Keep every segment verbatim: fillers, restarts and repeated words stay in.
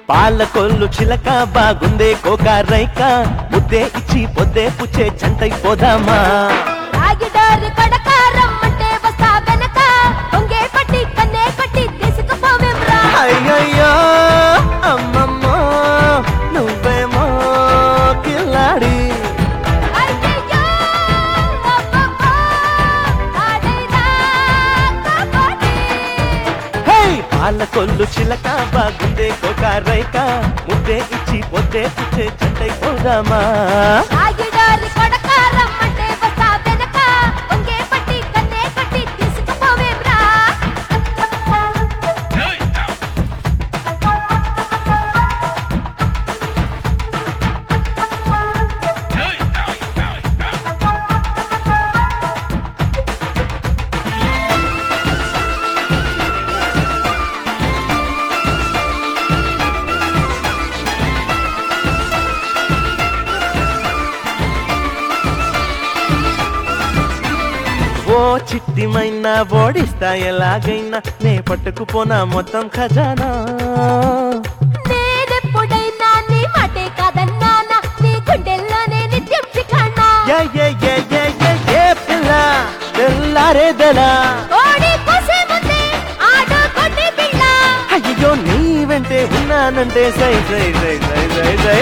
పాలకొల్లు చిలక బాగుందే కోకారైక ముద్దే ఇచ్చి పొద్దే పుచ్చే జంటైపోదామా రాగిడారి కడక రమ్మంటే వస్తా వెనక ఒంగే పట్టి కన్నే కట్టి తీసుకుపోవేమ్రా అయ్యయ్యో అమ్మమ్మో నువ్వేమో కిల్లాడి అయ్యయ్యో అబ్బబ్బో ఆడైనా కబడ్డీ హే పాలకొల్లు చిలక బాగుందే కోకారైక ముద్దే ఇచ్చి పొద్దే పుచ్చే జంటైపోదామా రాగిడారి కడక రమ్మంటే వస్తా వెనక ఒంగే పట్టి కన్నే కట్టి తీసుకుపోవేమ్రా ఓ చిట్టిమైనా ఓడిస్తా ఎలాగైనా నే పట్టుకుపోనా మొత్తం ఖజానా నేనెప్పుడైనా నీ మాటే కాదన్నానా నీ గుండెల్లోనే నిత్యం శిఖానా ఏ ఏ ఏ ఏ ఏ ఏ పిల్ల తెల్లారేదలా కోడి కోసే ముందే ఆడు కొట్టి పిల్ల అయ్యో నీ వెంటే ఉన్నానంటే సై సై సై సై సై సై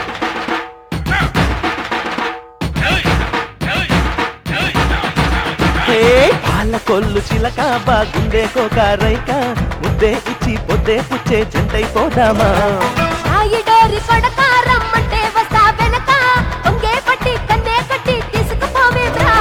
హే పాలకొల్లు చిలక బాగుండే కోకారైక ముద్దే ఇచ్చి పొద్దే పుచ్చే జంటైపోదామా ఆయిడోరి కొడక రమ్మంటే వస్తా వెనక ఒంగే పట్టి కన్నే కట్టి తీసుకుపోవేమ్రా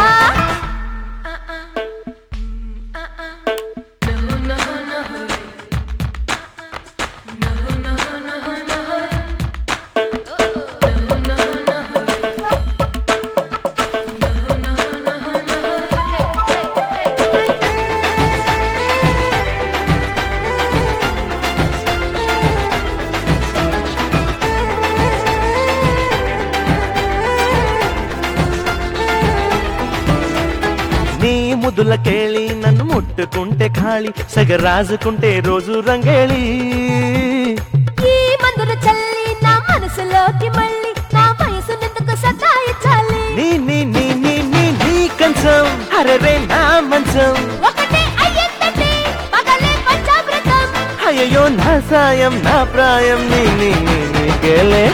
నీ ముదులకేళి నన్ను ముట్టుకుంటే ఖాళీ సగ రాజుకుంటే రోజు రంగేళి ఈ మందులు చల్లి నా మనసులోకి మళ్ళీ నా వయసు నిందుకు సతాయించాలి నీ నీ నీ నీ నీ నీ కంచం అరరే నా మంచం ఒకటే అయ్యిందంటే పగలే పంచామృతం అయ్యో నా సాయం నా ప్రాయం నీ నీ నీ నీకేలే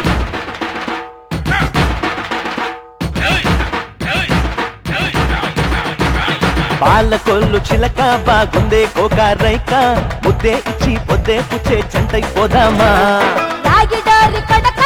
పాలకొల్లు చిలక బాగుందే కోకారైక ముద్దే ఇచ్చి పొద్దే పుచ్చే జంటైపోదామా రాగిడారి కడక